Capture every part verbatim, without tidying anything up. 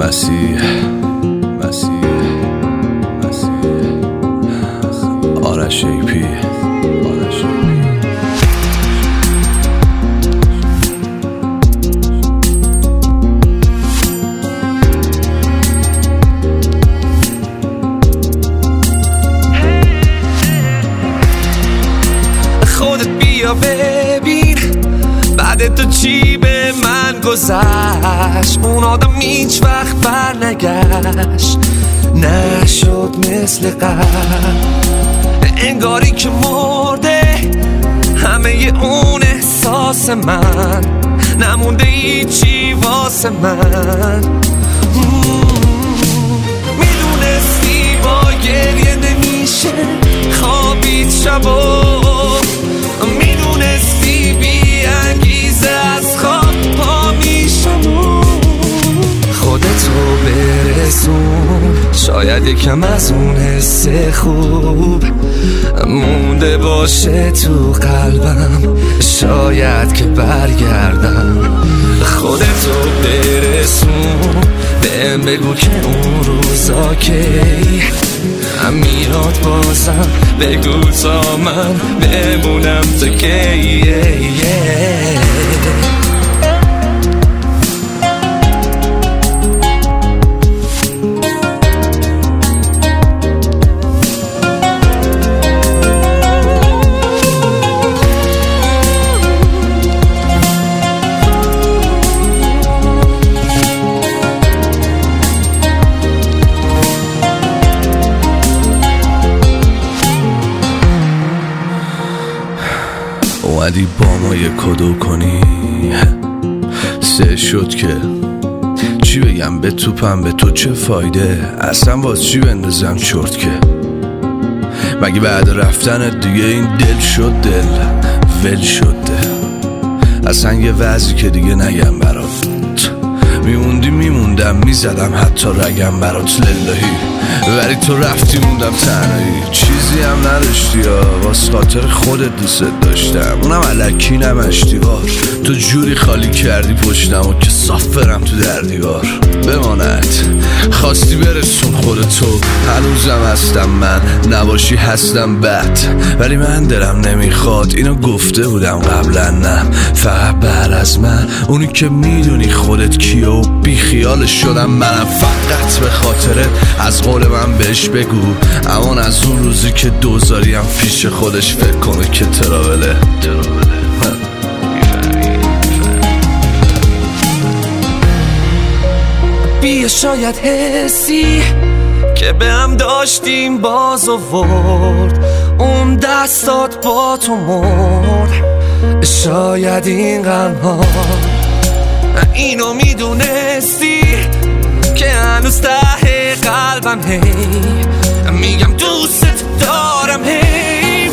مسیح مسیح مسیح آرش ایپی آرش ایپی خودت بیا ببین بعد تو چی به من گذشت. اون آدم هیچ وقت بر نگشت، نشد مثل قبل، انگاری که مرده همه اون احساس من، نمونده هیچی واسه من. میدونستی با گریه نمیشه خوابید شبا، میدونستی بی انگیزه از خواب پا میشم. خودتو برسون، شاید یکم از اون حس خوب مونده باشه تو قلبم، شاید که برگردم. خودتو برسون، بهم بگو که اون روزا کی میاد بازم، بگو تا من بمونم تا کی. اومدی با ما یه کدو کنی، سه شد که چی بگم به توپم، به تو چه فایده، اصلا باز چی بندازم چرت که. مگه بعد رفتنت دیگه این دل شد دل ول شد دل، اصلا یه وضعی که دیگه نگم برات، میموندی میموندم میزدم حتی رگم برات للهی، ولی تو رفتی موندم تنهایی، چیزی هم نداشتی یا واسه خاطر خودت دوست داشتم، اونم الکی نمشتیوار، تو جوری خالی کردی پشتم و که صاف برم تو در دیوار. بماند خواستی برسون خودتو، هنوزم هستم من، نباشی هستم بد، ولی من دلم نمیخواد، اینو گفته بودم قبلا، نه فقط بعد از من اونی که میدونی خودت کیه و بی خیالش شدم منم، فقط به خاطرت از قول من بهش بگو، امان از اون روزی که دوزاریم پیش خودش فکر کنه که تراوله تراوله. بیا شاید حسی که به هم داشتیم باز آورد، اون دستات با تو مرد، شاید این غم ها اینو میدونستی که هنوز ته قلبم هی میگم دوست دارم، هی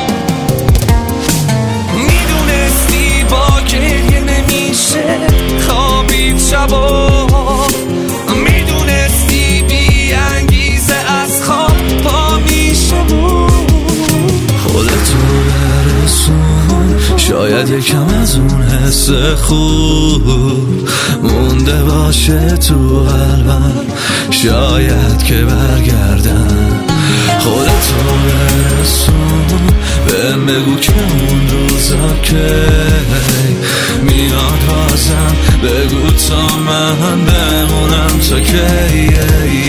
میدونستی با گریه نمیشه خوابید شبا، میدونستی بی انگیزه از خواب پا میشم. خودتو برسون، شاید یکم از اون حس خوب مونده باشه تو قلبم، شاید که برگردم. خودتو برسون، بهم بگو که اون روزا که میاد بازم، بگو تا من بمونم تا کی.